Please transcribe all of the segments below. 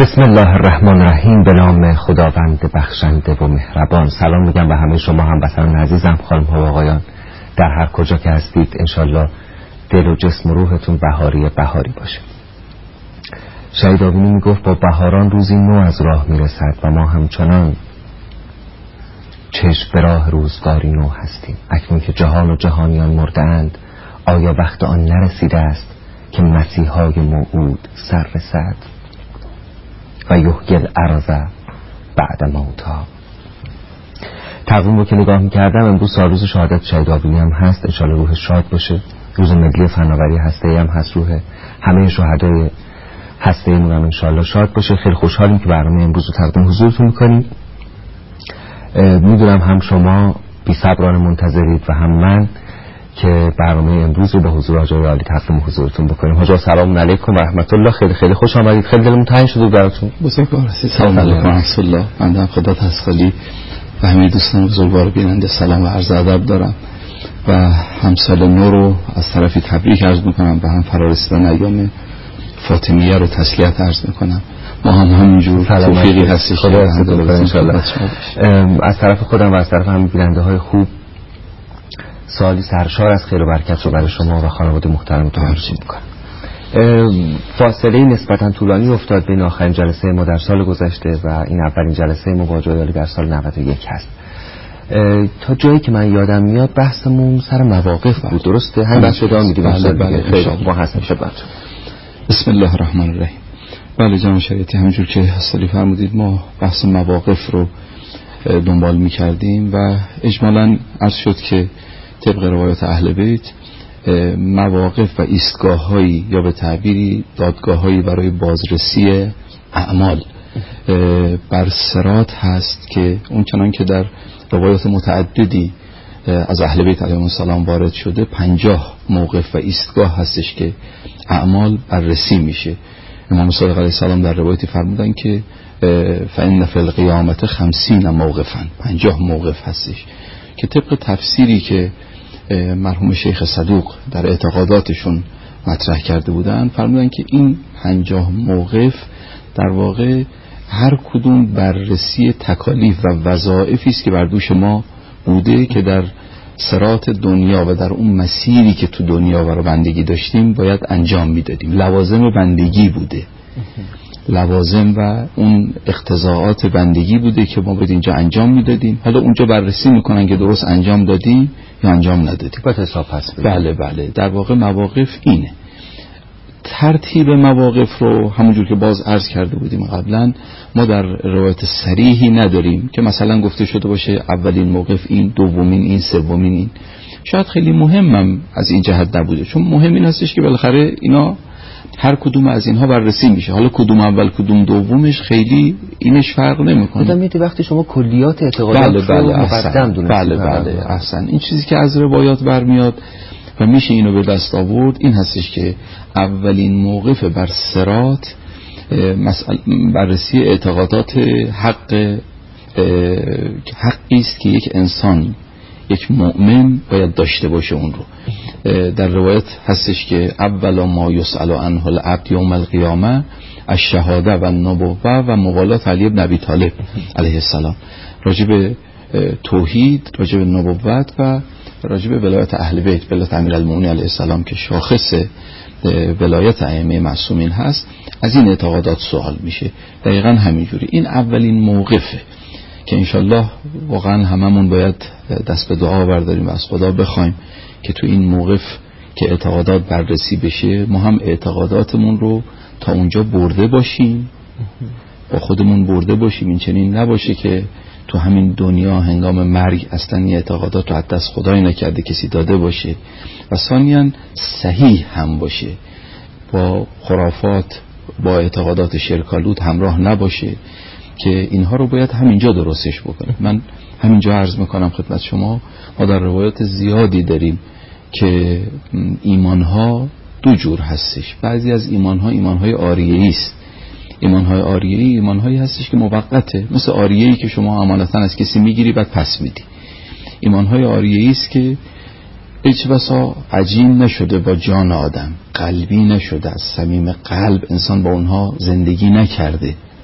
بسم الله الرحمن الرحیم. به نام خداوند بخشنده و مهربان. سلام میگم به همه شما هموطنان عزیزم، خانم ها و آقایان، در هر کجا که هستید. انشالله دل و جسم و روحتون بهاری باشه. شهید آبینی میگفت با بهاران روزی نو از راه میرسد و ما همچنان چشم به راه روزگاری نو هستیم. اکنون که جهان و جهانیان مردند، آیا وقت آن نرسیده است که مسیحای موعود سر رسد و یحیی الارض بعد موتها. تقویم رو که نگاه میکردم امروز روز شهادت شهید آبینی هم هست. انشالله روح شاد باشه. روز ملی فناوری هسته‌ای هم هست. روح همه شهدای هسته‌ایمون هم انشالله شاد باشه. خیلی خوشحالیم که برنامه امروز رو تقدیم حضورتون میکنیم. میدونم هم شما بی صبرانه منتظرید و هم من که برنامه امروز رو با حضور آقای عالی تقدیم حضورتون بکنیم. حاجا سلام علیکم و رحمت الله. خیلی خیلی خوش آمدید. خیلی دلمون تنگ شده براتون. بزرگوار هستید. سلام علیکم و رحمت الله. من هم خدا تسخالی و همه دوستان بزرگوار بیننده سلام و عرض ادب دارم و هم سال نو رو از طرفی تبریک عرض میکنم و هم فرارسیدن ایام فاطمیه رو تسلیت عرض میکنم. ما هم همینجور توفیقی هستش خدا انشالله. از طرف خودم و از طرف همین بیننده های خوب سالی سرشار از خیر و برکت رو برای شما و خانواده محترمتون آرزو میکنم. فاصله نسبتا طولانی افتاد بین آخرین جلسه ما در سال گذشته و این اولین جلسه ما با آقای عالی در سال 91 هست. تا جایی که من یادم میاد بحثمون سر مواقف بود. درسته؟ همین بحث شده میدیم. بله ما هستیم خدمتتون. بسم الله الرحمن الرحیم. بله جناب شریعتی، همونجور که حضرت فرمودید ما بحث مواقف رو دنبال میکردیم و اجمالاً عرض شد که طبق روایات اهل بیت مواقف و ایستگاه‌هایی یا به تعبیری دادگاه‌هایی برای بازرسی اعمال بر صراط هست که اون چنان که در روایات متعددی از اهل بیت علیهم السلام وارد شده 50 موقف و ایستگاه هستش که اعمال بررسی میشه. امام صادق علیه السلام در روایتی فرمودن که فإن فی القیامة 50 موقفا، 50 موقف هستش که طبق تفسیری که مرحوم شیخ صدوق در اعتقاداتشون مطرح کرده بودن فرمودن که این 50 موقف در واقع هر کدوم بررسی تکالیف و وظایفی است که بر دوش ما بوده که در صراط دنیا و در اون مسیری که تو دنیا برای بندگی داشتیم باید انجام میدادیم. لوازم بندگی بوده، لوازم و اون اقتضاعات بندگی بوده که ما باید اینجا انجام میدادیم. حالا اونجا بررسی میکنن که درست انجام دادیم یا انجام ندادیم. باید حساب هست. بله در واقع مواقف اینه. ترتیب مواقف رو همونجور که باز عرض کرده بودیم قبلا ما در روایت صریحی نداریم که مثلا گفته شده باشه اولین موقف این، دومین این، سومین این. شاید خیلی مهمم از این جهت نبوده، چون مهم این هستش که بالاخره اینا هر کدوم از اینها بررسی میشه. حالا کدوم اول کدوم دومش خیلی اینش فرق نمیکنه. آدم میاد وقتی شما کلیات اعتقادات رو مقدم دونستید. بله احسن. این چیزی که از روایات برمیاد و میشه اینو به دست آورد این هستش که اولین موقف بر صراط بررسی اعتقادات حقی است که یک انسان، یک مؤمن باید داشته باشه. اون رو در روایت هستش که اول ما یسأل عنه العبد یوم القیامه الشهاده و النبوه و موالات علی بن ابی طالب علیه السلام، راجع به توحید، راجع به نبوت و راجع به ولایت اهل بیت، ولایت امیرالمومنین علیه السلام که شاخص ولایت ائمه معصومین هست. از این اعتقادات سوال میشه. دقیقاً همینجوری. این اولین موقفه که انشالله واقعا هممون باید دست به دعا برداریم و از خدا بخوایم که تو این موقف که اعتقادات بررسی بشه ما هم اعتقاداتمون رو تا اونجا برده باشیم، با خودمون برده باشیم. این چنین نباشه که تو همین دنیا هنگام مرگ اصلا این اعتقادات رو از دست خدای نکرده کسی داده باشه و ثانیاً صحیح هم باشه، با خرافات، با اعتقادات شرک‌آلود همراه نباشه که اینها رو باید همینجا درستش بکنیم. من همینجا عرض میکنم خدمت شما ما در روایات زیادی داریم که ایمانها دو جور هستش. بعضی از ایمانها ایمانهای آریه‌ای است. ایمانهای آریه‌ای ایمانهایی هستش که موقته، مثل آریه‌ای که شما امانتاً از کسی میگیری بعد پس میدی. ایمانهای آریه‌ای است که هیچ بسا عجین نشده با جان آدم، قلبی نشده، از صمیم قلب انسان با اونها زندگی نکرده،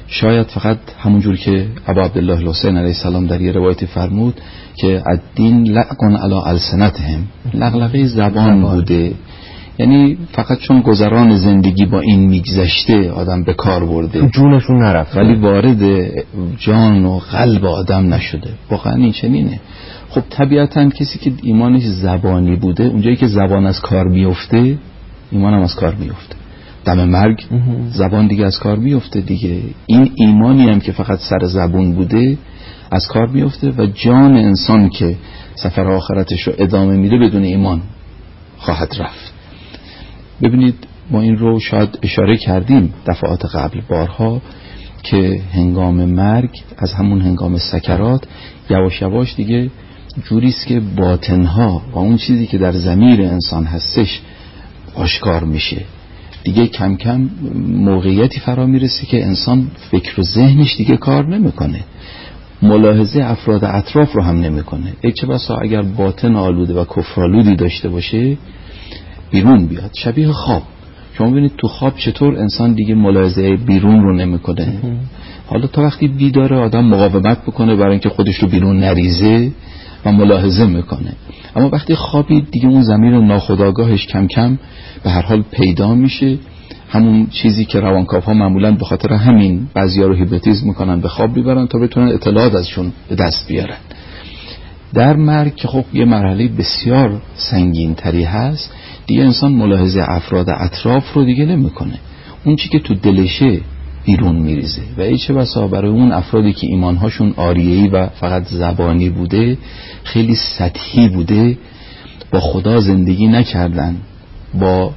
شاید فقط همونجور که ابا عبدالله الحسین علیه السلام در یه روایتی فرمود که الدین لعقن علی السنتهم، لغلقه زبان بوده، یعنی فقط چون گذران زندگی با این میگذشته آدم به کار برده، تو جونشون نرفت، ولی وارد جان و قلب آدم نشده. واقعا این چنینه. خب طبیعتاً کسی که ایمانش زبانی بوده، اونجایی که زبان از کار میفته ایمان هم از کار میفته. دم مرگ زبان دیگه از کار میفته دیگه. این ایمانی هم که فقط سر زبون بوده از کار میفته و جان انسان که سفر آخرتش رو ادامه میده بدون ایمان خواهد رفت. ببینید ما این رو شاید اشاره کردیم دفعات قبل بارها که هنگام مرگ، از همون هنگام سکرات، یواش یواش دیگه جوریست که باطنها و اون چیزی که در ضمیر انسان هستش آشکار میشه. دیگه کم کم موقعیتی فرا میرسه که انسان فکر و ذهنش دیگه کار نمیکنه، ملاحظه افراد اطراف رو هم نمیکنه. چه بسا اگر باطن آلوده و کفرآلودی داشته باشه بیرون بیاد، شبیه خواب. شما ببینید تو خواب چطور انسان دیگه ملاحظه بیرون رو نمیکنه. حالا تا وقتی بیداره آدم مقاومت بکنه برای اینکه خودش رو بیرون نریزه و ملاحظه میکنه، اما وقتی خوابید دیگه اون ضمیر ناخودآگاهش کم کم به هر حال پیدا میشه. همون چیزی که روانکاوها معمولاً به خاطر همین بعضیا رو هیپنوتیزم میکنن به خواب میبرن تا بتونن اطلاعات ازشون به دست بیارن. در مرگ که خب یه مرحله بسیار سنگین تری هست، دیگه انسان ملاحظه افراد اطراف رو دیگه نمیکنه، اون چی که تو دلشه بیرون میریزه. و ای چه بسا برای اون افرادی که ایمانهاشون آریه‌ای و فقط زبانی بوده، خیلی سطحی بوده، با خدا زندگی نکردن، با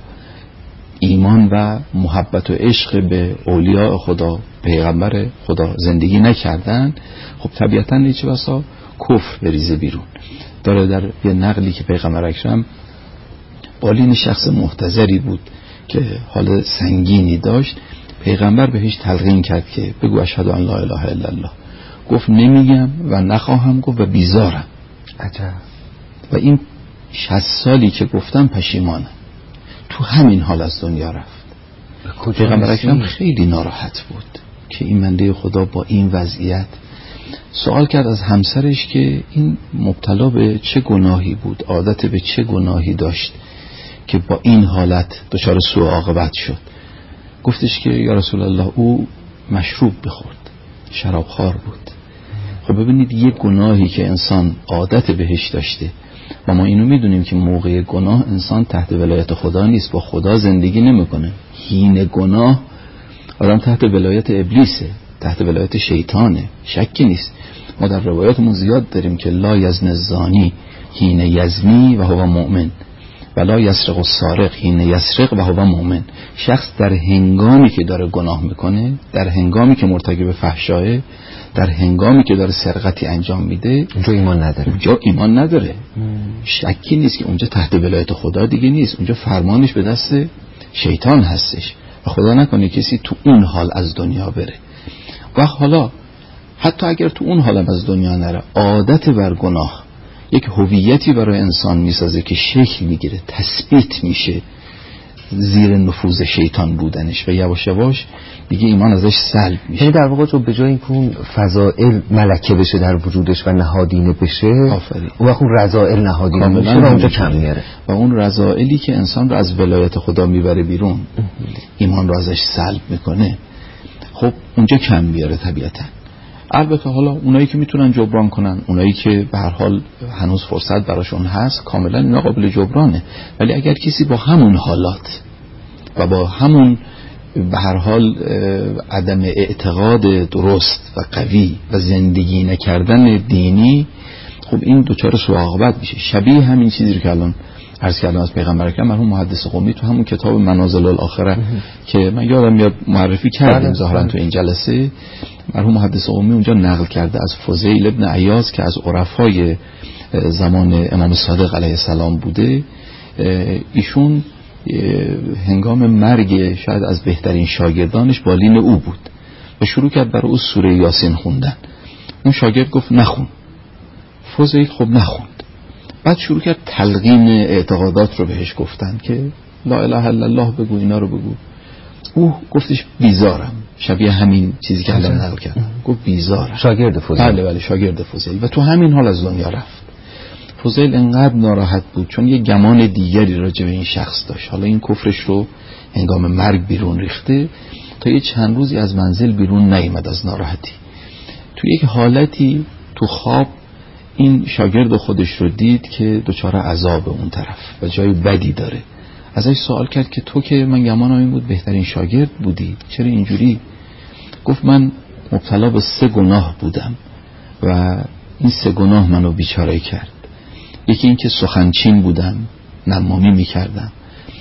ایمان و محبت و عشق به اولیاء خدا، پیغمبر خدا زندگی نکردن، خب طبیعتاً ای چه بسا کفر بریزه بیرون. داره در یه نقلی که پیغمبر اکرم بالین شخص محتضری بود که حال سنگینی داشت، پیغمبر بهش تلقین کرد که بگو اشهد ان لا اله الا الله. گفت نمیگم و نخواهم گفت و بیزارم. عجب. و این 60 سالی که گفتم پشیمانم. تو همین حال از دنیا رفت. پیغمبر اکرم خیلی ناراحت بود که این بنده خدا با این وضعیت. سوال کرد از همسرش که این مبتلا به چه گناهی بود، عادت به چه گناهی داشت که با این حالت دچار سوء عاقبت شد. گفتش که یا رسول الله او مشروب بخورد، شرابخوار بود. خب ببینید یه گناهی که انسان عادت بهش داشته و ما اینو میدونیم که موقع گناه انسان تحت ولایت خدا نیست، با خدا زندگی نمیکنه. هین گناه آدم تحت ولایت ابلیسه، تحت ولایت شیطانه، شکی نیست. ما در روایاتمون زیاد داریم که لا یزن الزانی حین یزنی و هو مؤمن و لا یسرق السارق حین یسرق و هو مؤمن. شخص در هنگامی که داره گناه میکنه، در هنگامی که مرتکب فحشاه، در هنگامی که داره سرقتی انجام میده، اونجا ایمان نداره. اونجا ایمان نداره. شکی نیست که اونجا تحت ولایت خدا دیگه نیست، اونجا فرمانش به دست شیطان هستش و خدا نکنه کسی تو اون حال از دنیا بره. و حالا حتی اگر تو اون حال از دنیا نره، عادت بر گناه یک هویتی برای انسان میسازه که شکل میگیره، تثبیت میشه زیر نفوذ شیطان بودنش و یواش یواش دیگه ایمان ازش سلب میشه. یعنی در واقع تو به جای اینکه اون فضائل ملکه بشه در وجودش و نهادینه بشه، اون وقت اون رذائل نهادینه میشه و اونجا کم میاره. و اون رذائلی که انسان رو از ولایت خدا میبره بیرون، ایمان رو ازش سلب میکنه، خب اونجا کم میاره طبیعتا. البته حالا اونایی که میتونن جبران کنن، اونایی که به هر حال هنوز فرصت براشون هست، کاملا اینا قابل جبرانه. ولی اگر کسی با همون حالات و با همون به هر حال عدم اعتقاد درست و قوی و زندگی نکردن دینی، خب این دوچار سوء عاقبت میشه. شبیه همین چیزی رو که الان عرض کردم از پیغمبر اکرم مرحوم محدث قمی تو همون کتاب منازل الاخره که من یادم میاد معرفی کردیم ظاهرا تو این جلسه، مرحوم محدث قمی اونجا نقل کرده از فضیل ابن عیاض که از عرفای زمان امام صادق علیه السلام بوده. ایشون هنگام مرگ شاید از بهترین شاگردانش بالین او بود و شروع کرد برای او سوره یاسین خوندن. اون شاگرد گفت نخون. فضیل خب نخوند. بعد شروع کرد تلقین اعتقادات رو بهش گفتن که لا اله الا الله بگو، اینا رو بگو. او گفتش بیزارم، شبیه همین چیزی که الان نقل کردم. گفت بیزارم. شاگرد فضیل. بله شاگرد فضیل و تو همین حال از دنیا رفت. فضیل انقدر ناراحت بود چون یه گمان دیگری راجع به این شخص داشت. حالا این کفرش رو هنگام مرگ بیرون ریخته، تا یه چند روزی از منزل بیرون نیامد از ناراحتی. تو یک حالتی تو خواب این شاگرد خودش رو دید که دچار عذاب اون طرف و جای بدی داره. ازش سوال کرد که تو که من گمانم این بود بهترین شاگرد بودی، چرا اینجوری؟ گفت من مبتلا به 3 گناه بودم و این 3 گناه منو بیچاره کرد. یکی این که سخنچین بودم، نمامی میکردم،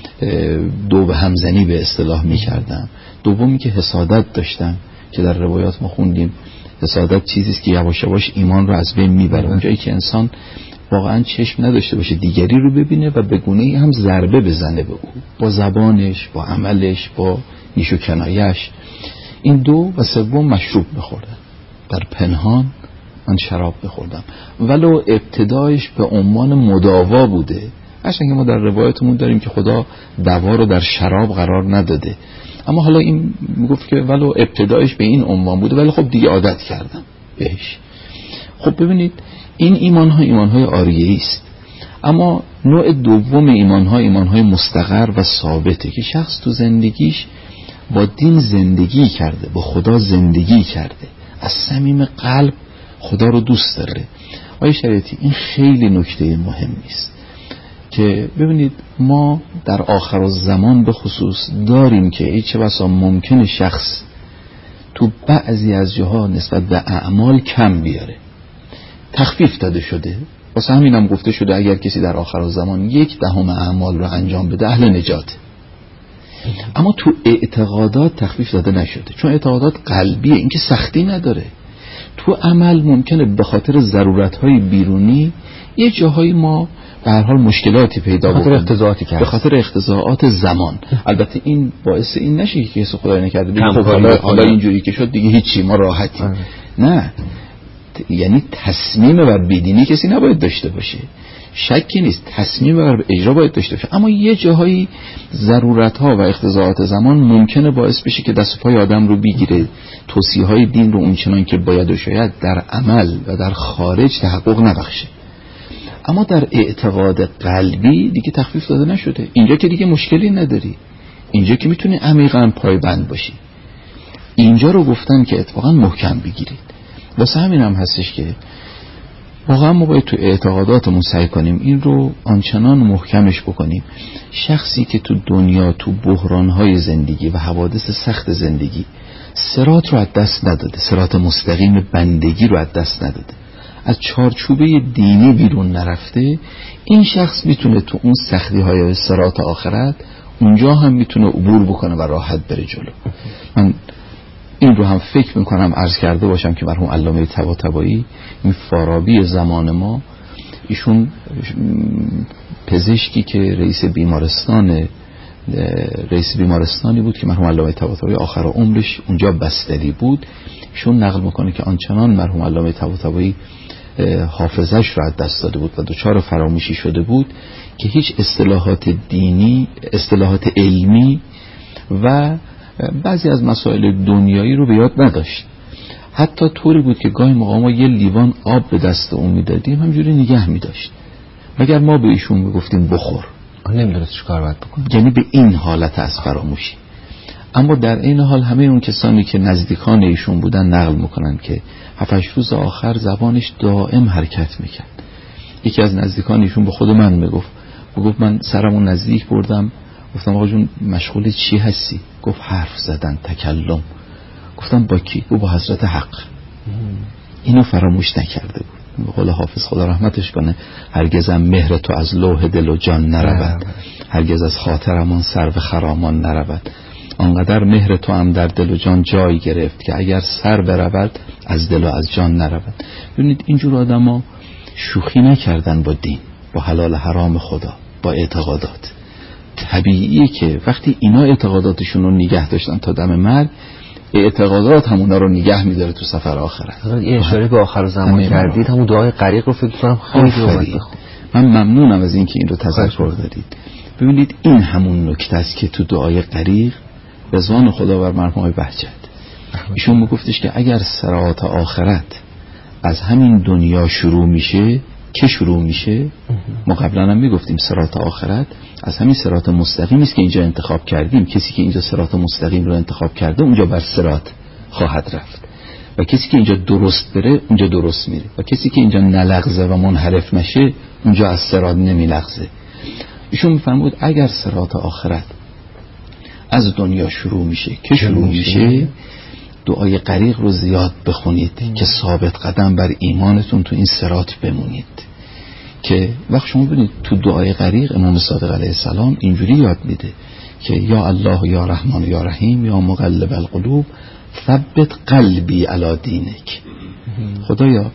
دو به همزنی به اصطلاح میکردم. دومی که حسادت داشتم که در روایات ما خوندیم حسادت چیزیست که یواش یواش ایمان رو از بین میبره. اونجایی که انسان واقعا چشم نداشته باشه دیگری رو ببینه و به گونه‌ای هم ضربه بزنه به او، با زبانش، با عملش، با نیش و کنایش. این 2 و 3 مشروب بخوردم، در پنهان من شراب بخوردم، ولو ابتدایش به عنوان مداوا بوده. هرچند که ما در روایتمون داریم که خدا دوا رو در شراب قرار نداده، اما حالا این میگفت که ولو ابتدایش به این عنوان بوده، ولی خب دیگه عادت کردم بهش. خب ببینید این ایمانهای عاریه‌ای است. اما نوع دوم ایمانهای مستقر و ثابته که شخص تو زندگیش با دین زندگی کرده، با خدا زندگی کرده، از صمیم قلب خدا رو دوست داره. آقای شریعتی این خیلی نکته مهمی است که ببینید ما در آخر الزمان به خصوص داریم که چه بسا ممکنه شخص تو بعضی از جاها نسبت به اعمال کم بیاره، تخفیف داده شده. واسه همینم گفته شده اگر کسی در آخر الزمان 1/10 اعمال رو انجام بده اهل نجاته. اما تو اعتقادات تخفیف داده نشده، چون اعتقادات قلبیه، این که سختی نداره. تو عمل ممکنه به خاطر ضرورت‌های بیرونی یه جاهایی ما به هر حال مشکلاتی پیدا بکنیم به خاطر اختزاعات زمان. البته این باعث این نشه که کسی خدای نکرده بگه خب حالا اینجوری که شد دیگه هیچی ما راحتی. نه، یعنی تصمیم بر بیدینی کسی نباید داشته باشه، شکی نیست، تصمیم بر اجرا باید داشته باشه. اما یه جاهایی ضرورت‌ها و اختزاعات زمان ممکنه باعث بشه که دست و پای آدم رو بگیره، توصیه‌های دین رو اونچنان که باید و شاید در عمل و در خارج تحقق نبخشه. اما در اعتقاد قلبی دیگه تخفیف داده نشده. اینجا که دیگه مشکلی نداری، اینجا که میتونی عمیقاً پایبند باشی. اینجا رو گفتن که اتفاقاً محکم بگیرید. واسه همین هم هستش که واقعا ما باید تو اعتقاداتمون سعی کنیم این رو آنچنان محکمش بکنیم. شخصی که تو دنیا تو بحرانهای زندگی و حوادث سخت زندگی صراط رو از دست نداده، صراط مستقیم بندگی رو از دست نداده، از چارچوبه دینی بیرون نرفته، این شخص میتونه تو اون سختی های صراط آخرت اونجا هم میتونه عبور بکنه و راحت بره جلو. من این رو هم فکر میکنم عرض کرده باشم که مرحوم علامه طباطبایی، این فارابی زمان ما، ایشون پزشکی که رئیس بیمارستانی بود که مرحوم علامه طباطبایی آخر عمرش اونجا بستری بود. ایشون نقل میکنه که آنچنان مرحوم علامه طباطبایی حافظش رو از دست داده بود و دچار فراموشی شده بود که هیچ اصطلاحات دینی، اصطلاحات علمی و بعضی از مسائل دنیایی رو به یاد نداشت. حتی طوری بود که گاهی موقع ما یه لیوان آب به دست اون میدادیم همجوری نگه میداشت، مگر ما به ایشون میگفتیم بخور، نمیدونست چیکار باید بکنه. یعنی به این حالت از فراموشی. اما در این حال همه اون کسانی که نزدیکان ایشون بودن نقل میکنن که 7-8 روز آخر زبانش دائم حرکت میکرد. یکی از نزدیکان ایشون به خود من میگفت من سرمون نزدیک بردم، گفتم آقا جون مشغول چی هستی؟ گفت حرف زدن، تکلم. گفتم با کی؟ گفت با حضرت حق. اینو فراموش نکرده بود. به قول حافظ خدا رحمتش کنه، هرگزم مهر تو از لوح دل و جان نرود، هرگز از خاطرمان سر به خرامان نرود. آنقدر مهر تو هم در دل و جان جای گرفت که اگر سر برود از دل و از جان نرود. ببینید اینجور آدم ها شوخی نکردن با دین، با حلال حرام خدا، با اعتقادات. طبیعیه که وقتی اینا اعتقاداتشون رو نگه داشتن تا دم مرگ، اعتقادات همونا رو نگه میداره تو سفر آخرت. یه اشاره به آخر زمان کردید، همون دعای غریق رو فکر کنم خیلی من ممنونم از اینکه این رو تذکر دادید. ببینید این همون نکته است که تو دعای غریق رضوان خدا بر مرحوم بهجت ایشون میگفتش که اگر صراط آخرت از همین دنیا شروع میشه، که شروع میشه، ما قبلا هم میگفتیم صراط آخرت از همین صراط مستقیم است که اینجا انتخاب کردیم. کسی که اینجا صراط مستقیم رو انتخاب کرده اونجا بر صراط خواهد رفت، و کسی که اینجا درست بره اونجا درست میره، و کسی که اینجا نلغزه و منحرف نشه اونجا از صراط نمیلغزه. ایشون میفرمود اگر صراط آخرت از دنیا شروع میشه، که شروع میشه، دعای غریق رو زیاد بخونید که ثابت قدم بر ایمانتون تو این صراط بمونید. که وقت شما ببینید تو دعای غریق امام صادق علیه السلام اینجوری یاد میده که یا الله یا رحمان یا رحیم یا مقلب القلوب ثبت قلبی علی دینک. خدایا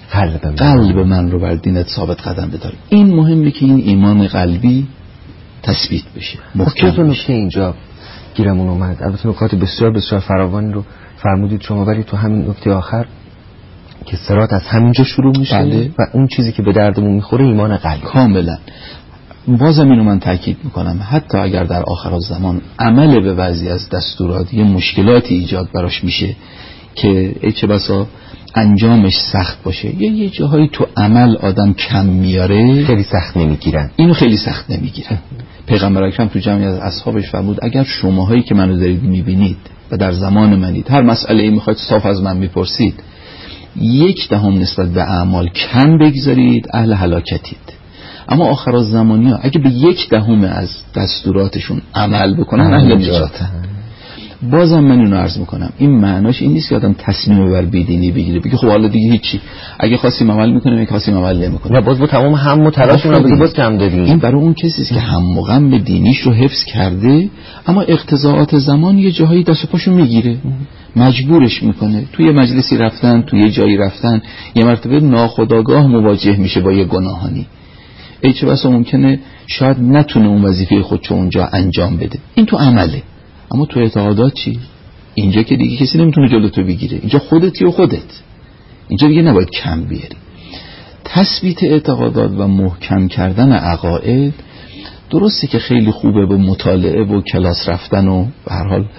قلب من رو بر دینت ثابت قدم بدار. این مهمه که این ایمان قلبی تثبیت بشه، محکم بشه. نکته اینجا گیرمون اومد، البته نکات بسیار بسیار فراوانی رو فرمودید شما، ولی تو همین نکته آخر که صراط از همینجا شروع میشه، بله. و اون چیزی که به دردمون میخوره ایمان قلبی. کاملا. بازم اینو من تاکید میکنم، حتی اگر در آخر الزمان عمل به بعضی از دستورات یه مشکلاتی ایجاد براش میشه که چه بسا انجامش سخت باشه، یا یه جاهایی تو عمل آدم کم میاره، خیلی سخت نمیگیرن، اینو خیلی سخت نمیگیرن. پیغمبر اکرم تو جمعی از اصحابش فرمود اگر شماهایی که منو دارید میبینید و در زمان منید، هر مسئله ای میخواید صاف از من میپرسید، 1/10 نسبت به اعمال کم بگذارید اهل هلاکتید. اما آخر الزمانی ها اگه به 1/10 از دستوراتشون عمل بکنن اهل نجاتن. بازم من اینو عرض میکنم، این معناش این نیست که آدم تصمیم بر بیدینی بگیره، بگه خب حالا دیگه هیچی، اگه خواستیم عمل میکنیم، اگه خواستیم عمل نمیکنیم، و باز با تمام هم و تلاشمون رو باز کم دادیم. این برای اون کسی است که هم و غم دینیش رو حفظ کرده، اما اقتضاعات زمان یه جاهایی دست و پاشو میگیره، مجبورش میکنه. توی مجلسی رفتن، توی جایی رفتن، یه مرتبه ناخودآگاه مواجه میشه با یه گناهانی، چه بسا ممکنه شاید نتونه اون وظیفه خودشو اونجا انجام بده. این تو عمله. اما تو اعتقادات چی؟ اینجا که دیگه کسی نمیتونه جلو تو بگیره، اینجا خودتی و خودت، اینجا دیگه نباید کم بیاری. تثبیت اعتقادات و محکم کردن عقاید درسته که خیلی خوبه به مطالعه و کلاس رفتن و به هر حال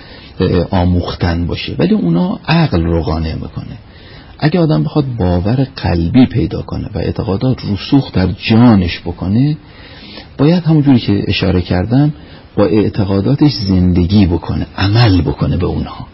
آموختن باشه، ولی اونا عقل رو قانع میکنه. اگه آدم بخواد باور قلبی پیدا کنه و اعتقادات رسوخ در جانش بکنه، باید همونجوری که اشاره کردم با اعتقاداتش زندگی بکنه، عمل بکنه به اونها.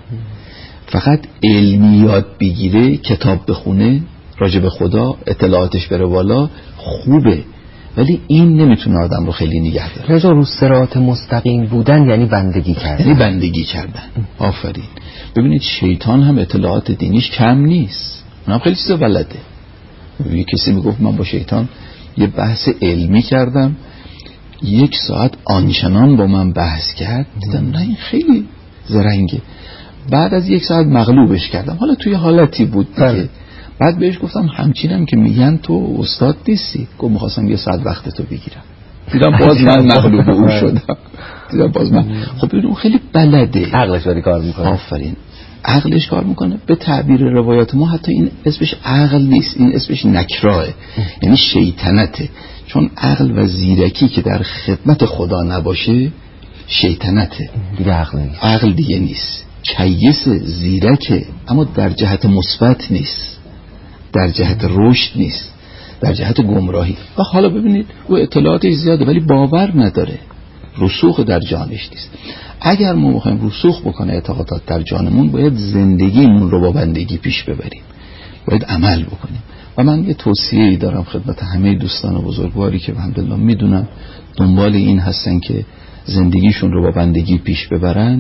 فقط علمی یاد بگیره، کتاب بخونه راجع به خدا، اطلاعاتش بره بالا، خوبه، ولی این نمیتونه آدم رو خیلی نگه داره. رضا، رو صراط مستقیم بودن یعنی بندگی کردن. یعنی بندگی کردن. آفرین. ببینید شیطان هم اطلاعات دینیش کم نیست، اونم خیلی چیزا بلده. یه کسی میگفت من با شیطان یه بحث علمی کردم، 1 ساعت آنچنان با من بحث کرد، دیدم نه این خیلی زرنگه. بعد از 1 ساعت مغلوبش کردم، حالا توی حالتی بود دیگه. بعد بهش گفتم همچینم که میگن تو استاد نیستی، گفت میخواستم 1 ساعت وقت تو بگیرم. دیدم باز من مغلوب او شدم. دیدم باز من خب اون خیلی بلده، عقلش داره کار میکنه. آفرین، عقلش کار میکنه. به تعبیر روایات ما حتی این اسمش عقل نیست، این اسمش نکراه، یعنی شیطنته. چون عقل و زیرکی که در خدمت خدا نباشه شیطنته، دیگه عقل نیست. عقل دیگه نیست، کیس زیرکه، اما در جهت مثبت نیست، در جهت رشد نیست، در جهت گمراهی. و حالا ببینید او اطلاعاتش زیاده ولی باور نداره، رسوخ در جانش نیست. اگر ما بخوایم رسوخ بکنه اعتقادات در جانمون، باید زندگیمون رو با بندگی پیش ببریم، باید عمل بکنیم. و من یه توصیه‌ای دارم خدمت همه دوستان و بزرگواری که الحمدلله میدونم دنبال این هستن که زندگیشون رو با بندگی پیش ببرن.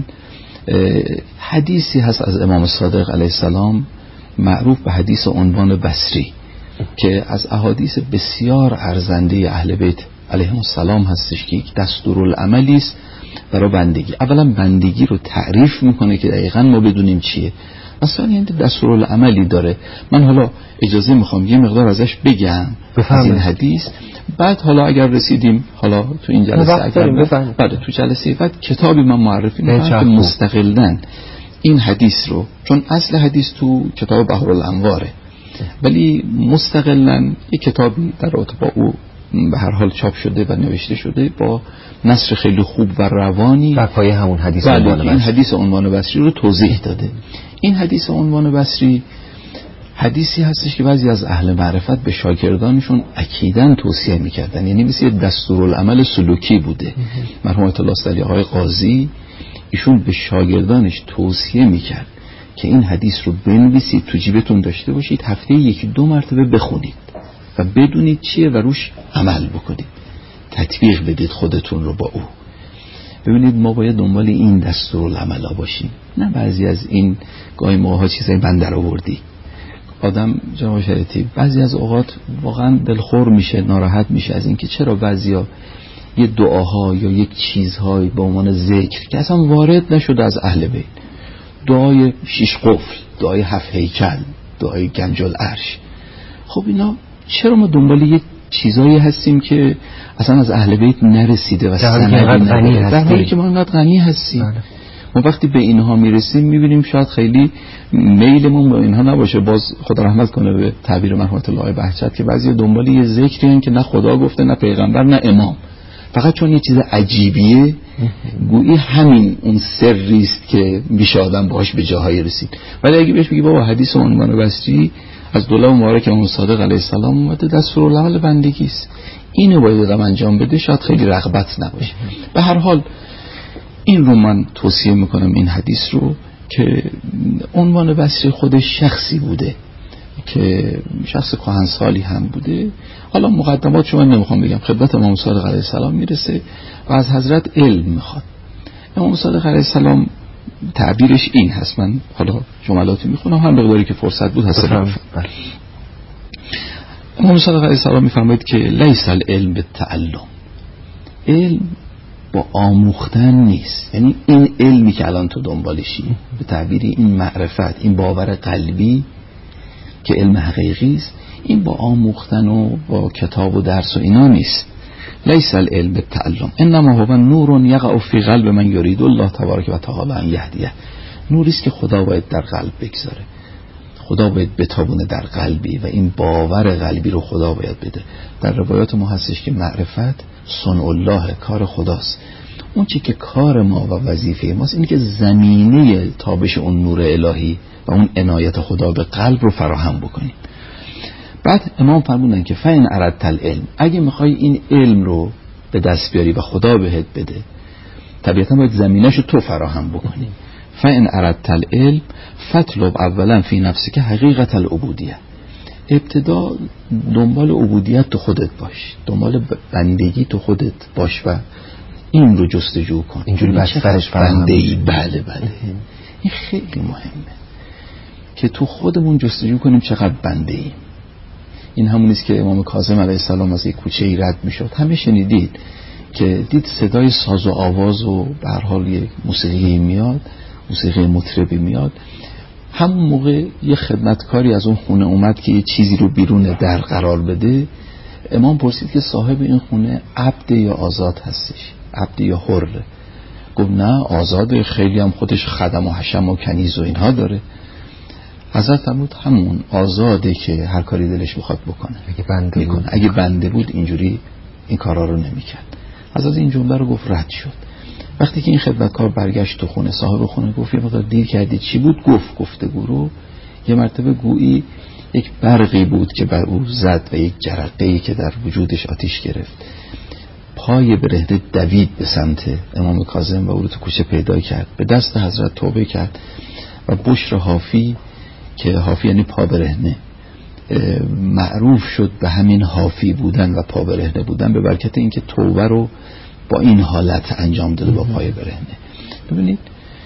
حدیثی هست از امام صادق علیه السلام معروف به حدیث عنوان بصری که از احادیث بسیار ارزنده اهل بیت علیهم السلام هستش که یک دستورالعملی است برای بندگی. اولا بندگی رو تعریف میکنه که دقیقاً ما بدونیم چیه، مثلا این دستورالعملی داره. من حالا اجازه میخوام یه مقدار ازش بگم از این حدیث، بعد حالا اگر رسیدیم حالا تو این جلسه اگر بعد تو جلسه بعد کتابی من معرفی میکنم که مستقلاً این حدیث رو، چون اصل حدیث تو کتاب بحرالانواره، ولی مستقلاً یک کتابی در رابطه با او به هر حال چاپ شده و نوشته شده با نثر خیلی خوب و روانی و پای همون حدیث عنوان بصری. این حدیث عنوان بصری رو توضیح داده. این حدیث عنوان بصری حدیثی هستش که بعضی از اهل معرفت به شاگردانشون اکیداً توصیه میکردن، یعنی مثل دستورالعمل سلوکی بوده. مرحوم آیت الله استعلی آقای قاضی ایشون به شاگردانش توصیه میکرد که این حدیث رو بنویسید، تو جیبتون داشته باشید، هفته 1-2 مرتبه بخونید و بدونید چیه و روش عمل بکنید، تطبیق بدید خودتون رو با او. ببینید ما باید دنبال این دستورالعمل باشیم، نه بعضی از این گاهی موقع‌ها چیزای بندر آوردی. آدم جناب شریعتی بعضی از اوقات واقعا دلخور میشه، ناراحت میشه از اینکه چرا بعضیا یه دعاها یا یک چیزهایی به عنوان ذکر که اصلا وارد نشده از اهل بیت، دعای 6 قفل، دعای 7 هیکل، دعای گنج العرش، خب اینا چرا ما دنبال یک چیزایی هستیم که اصلا از اهل بیت نرسیده و در حالی که ما انقدر غنی هستیم. ما وقتی به اینها میرسیم میبینیم شاید خیلی میلمون به اینها نباشه. باز خدا رحمت کنه به تعبیر مرحوم الله بهجت که بعضی دنبال یه ذکری هستن که نه خدا گفته نه پیغمبر نه امام، فقط چون یه چیز عجیبیه گویی همین اون سری است که میشه آدم باهاش به جاهای رسید. ولی اگه بهش بگی بابا حدیث عنوان بصری از دوله مبارک امام صادق علیه السلام اومده، دستورالعمل بندگی است، اینو باید انجام بده، شاید خیلی رغبت نباشه. به هر حال این رو من توصیه میکنم، این حدیث رو که عنوان بصری خودش شخصی بوده که شخص کهنسالی هم بوده. حالا مقدمات شما نمیخوام بگم، خدمت امام صادق علیه السلام میرسه و از حضرت علم میخواد. امام صادق علیه السلام تعبیرش این هست، من حالا جملاتی میخونم هر مقداری که فرصت بود هست. امام صادق علیه السلام میفرماید که لیس العلم بالتعلم، علم با آموختن نیست. یعنی این علمی که الان تو دنبالشی، به تعبیری این معرفت، این باور قلبی که علم حقیقی است، این با آموختن و با کتاب و درس و اینا نیست. لیس العلم بالتعلم انما هو نور یقع فی قلب من یرید الله تبارک و تعالی ان یهدیه. نوری است که خدا باید در قلب بگذاره، خدا باید بتابونه در قلبی و این باور قلبی رو خدا باید بده. در روایات ما هستش که معرفت صنع الله، کار خداست. اون چی که کار ما و وظیفه ماست اینه که زمینه تابش اون نور الهی و اون عنایت خدا به قلب رو فراهم بکنیم. بعد امام فرمودن که فین اردت العلم، اگه میخوای این علم رو به دست بیاری و خدا بهت بده، طبیعتا باید زمینه‌شو تو فراهم بکنی. فین اردت العلم فطلب اولا فی نفسک حقیقت العبودیه. ابتدا دنبال عبودیت تو خودت باش، دنبال بندگی تو خودت باش و این رو جستجو کن. اینجوری بسترش بندگی. بله این خیلی مهمه که تو خودمون جستجو کنیم چقدر بنده ایم. این همونیست که امام کاظم علیه السلام از یک کوچه ای رد میشد، همه شنیدید که دید صدای ساز و آواز و به هر حال یک موسیقی میاد، موسیقی مطربی میاد. همون موقع یه خدمتکاری از اون خونه اومد که یه چیزی رو بیرون در قرار بده. امام پرسید که صاحب این خونه عبد یا آزاد هستش، عبد یا حره؟ گفت نه آزاده، خیلی هم خودش خدم و حشم و کنیز و اینها داره. حضرت فرمود همون آزاده که هر کاری دلش بخواد بکنه. اگه بنده بود اینجوری این کارا رو نمی‌کرد. حضرت این جمله رو گفت رد شد. وقتی که این خدمتکار برگشت تو خونه، صاحب خونه گفت یه مقدار دیر کردی، چی بود؟ گفت گفتگو رو یه مرتبه گویی یک برقی بود که بر او زد و یک جرقه‌ای که در وجودش آتش گرفت. پای برهنه دوید به سمت امام کاظم و او رو تو کوچه پیدا کرد، به دست حضرت توبه کرد و بشر حافی که حافی یعنی پا برهنه معروف شد به همین حافی بودن و پا برهنه بودن به برکت اینکه توبه رو با این حالت انجام داده، با پای برهنه. ببینید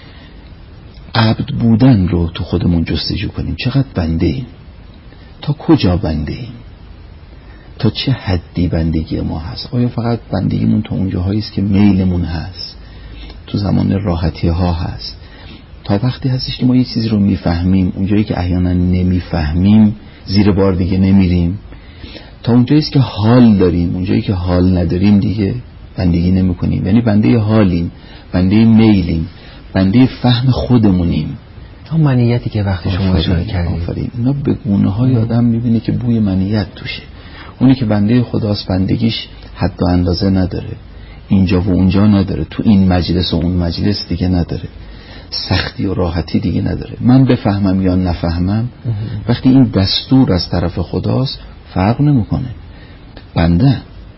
عبد بودن رو تو خودمون جستجو کنیم. چقدر بنده ایم، تا کجا بنده ایم، تا چه حدی بندگی ما هست. آیا فقط بندگیمون تا اونجاهایی است که میلمون هست، تو زمان راحتی ها هست، تا وقتی هستش که ما یه چیزی رو میفهمیم، اونجایی که احیانا نمیفهمیم زیر بار دیگه نمیریم، تا اونجایی است که حال داریم، اونجایی که حال نداریم دیگه بندگی نمی کنیم. یعنی بنده حالیم، بنده میلیم، بنده فهم خودمونیم. اون منیتی که وقتی شما اشاره کردید، اینا به گونه های آدم میبینه که بوی منیت توشه. اونی که بنده خداست بندگیش حد و اندازه نداره، اینجا و اونجا نداره، تو این مجلس و اون مجلس دیگه نداره، سختی و راحتی دیگه نداره. من بفهمم یا نفهمم وقتی این دستور از طرف خداست فرق نمیکنه. بنده